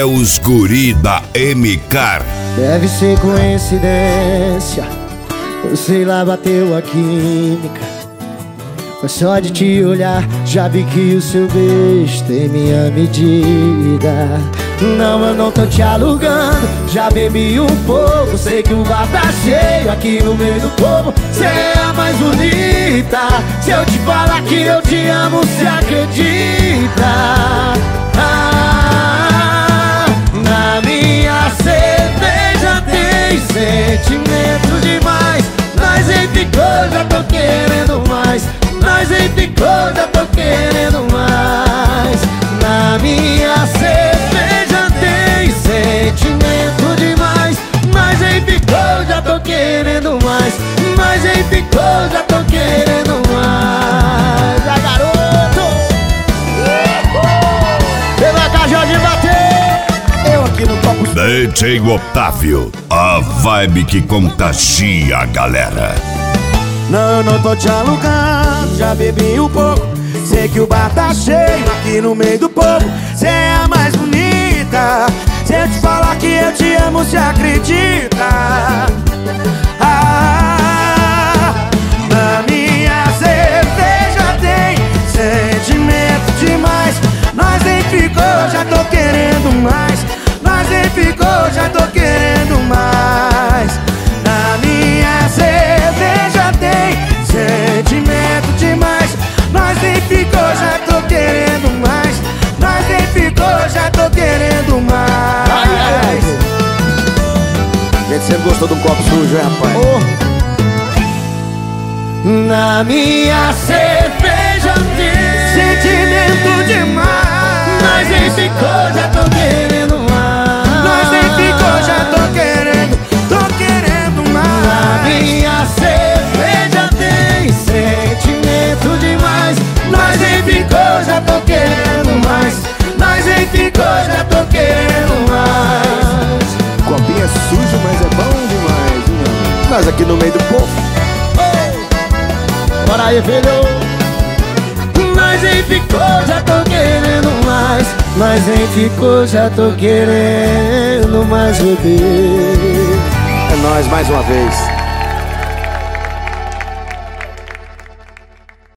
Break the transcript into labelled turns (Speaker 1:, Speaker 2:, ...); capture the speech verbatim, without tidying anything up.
Speaker 1: É os guri da M-Car.
Speaker 2: Deve ser coincidência, ou sei lá, bateu a química. Mas só de te olhar, já vi que o seu beijo tem minha medida. Não, eu não tô te alugando, já bebi um pouco. Sei que o bar tá cheio aqui no meio do povo. Cê é a mais bonita. Se eu te falar que eu te amo, cê acredita? Ah, na minha cerveja tem sentimento demais. Nós em ficou, já tô querendo mais. Nós em ficou, já tô querendo mais. Na minha cerveja tem sentimento demais. Nós em ficou, já tô querendo mais. Nós em ficou, já tô querendo mais. Ah, garoto! Pela cajão de bater, eu aqui no topo.
Speaker 1: D J Otávio, a vibe que contagia a galera.
Speaker 3: Não, eu não tô te alugando, já bebi um pouco. Sei que o bar tá cheio aqui no meio do povo. Cê é a mais bonita. Se eu te falar que eu te amo, cê acredita? Ah, na minha cerveja tem sentimento demais. Nós nem ficou, já tô querendo mais. Nós nem ficou, já tô querendo mais. Na minha cerveja tem sentimento demais. Nós nem ficou, já tô querendo mais. Nós nem ficou, já tô querendo mais. Gente, sempre gostou de um copo sujo, hein, rapaz?
Speaker 2: Oh. Na minha cerveja tem
Speaker 3: sentimento demais.
Speaker 2: Nós nem ficou, já tô querendo mais.
Speaker 3: Nós nem ficou, já tô querendo. Tô querendo mais.
Speaker 2: Na minha cerveja tem sentimento demais. Nós nem ficou, já tô querendo mais. Nós nem ficou, já tô querendo mais.
Speaker 3: Copinho é sujo, mas é bom demais, né? Nós aqui no meio do povo.
Speaker 2: Oh. Bora aí, filho. Nós nem ficou, já tô querendo mais. Nós nem ficou, já tô querendo mais beber.
Speaker 3: É nóis mais uma vez.